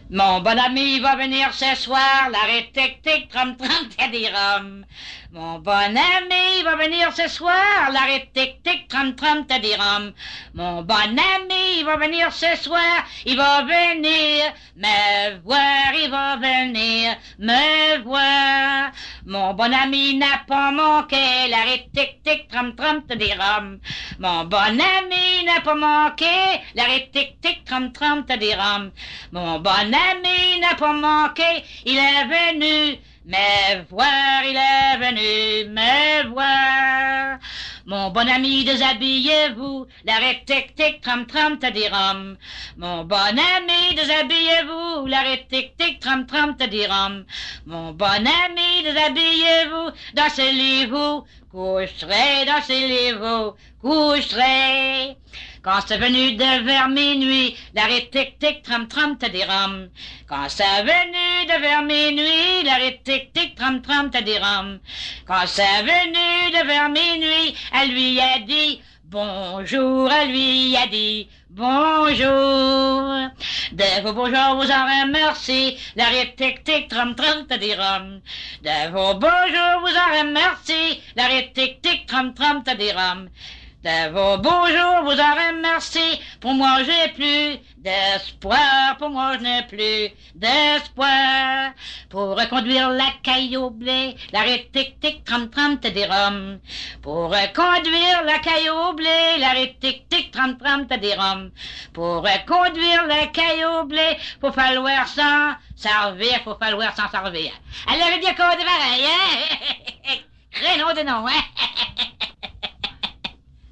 Mon bon ami va venir ce soir, l'arrêt tic-tic, tram-tram, tadiram. Mon bon ami va venir ce soir, l'arrêt tic-tic, tram-tram, tadiram. Mon bon ami va venir ce soir, il va venir me voir, il va venir me voir. Mon bon ami n'a pas manqué, l'arrêt tic-tic, tram-tram, tadiram. Mon bon ami n'a pas manqué, l'arrêt tic-tic, tram-tram, tadiram. Mon bon ami n'a pas manqué, il est venu me voir, il est venu me voir. Mon bon ami, déshabillez-vous, l'arrêt tic-tic, tram-tram, tadiram. Mon bon ami, déshabillez-vous, l'arrêt tic-tic, tram-tram, tadiram. Mon bon ami, déshabillez-vous, dansez-vous, coucherez, dansez-vous, coucherez. Quand c'est venu de vers minuit, l'arrêt tic-tic, tram-tram, tadiram. Quand c'est venu de vers minuit, l'arrêt tic-tic, tram-tram, tadiram. Quand c'est venu de vers minuit, elle lui a dit bonjour, elle lui a dit bonjour. De vos bonjours vous en remercie, l'arrêt tic-tic, tram-tram, tadiram. De vos bonjours vous en remercie, l'arrêt tic-tic, tram-tram, tadiram. De vos beaux jours vous en remercie, pour moi j'ai plus d'espoir, pour moi je n'ai plus d'espoir. Pour reconduire la caille au blé, l'arrêt tic-tic, tram-tram, tadiram. Pour reconduire la caille au blé, l'arrêt tic-tic, tram-tram, tadiram. Pour reconduire la caille au blé, faut falloir s'en servir, faut falloir s'en servir. Elle avait bien qu'on pareil, hein? Créneau de nom, hein?